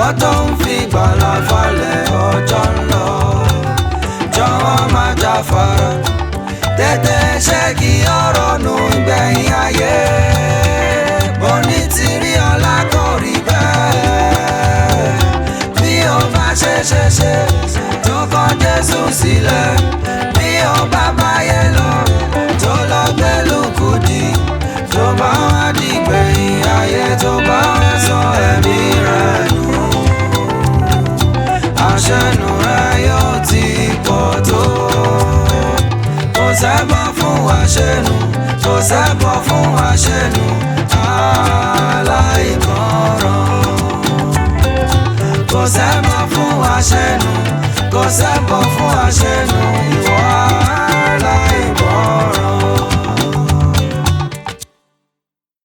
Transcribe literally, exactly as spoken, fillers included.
ìwọ tó ń fi gbàlà falẹ̀ ọjọ́ ń lọ. Jọ̀wọ́ má jáfara, tètè ṣe kí ọ̀rọ̀ nù ìgbẹ̀yìn ayé. Mo ní ti rí ọlá kò rí bẹ́ẹ̀. Bí o bá ṣe ṣe ṣe tó kọ̀ Jésù sílẹ̀, bí o bá báyé lọ tó lọ gbẹ́lú kùdì, tó bá wá dìgbẹ̀yìn ayé, tó bá wá sọ ẹ̀mí rẹ̀ nù, àṣẹnu rẹ̀ yóò ti pọ̀ tó. Kò sẹ́bọ̀ fún àṣẹnu, kò sẹ́bọ̀ fún àṣẹnu, aláìgbọràn. Kò sẹ́bọ̀ fún àṣẹnu, kò sẹ́bọ̀ fún àṣẹnu, ìwọ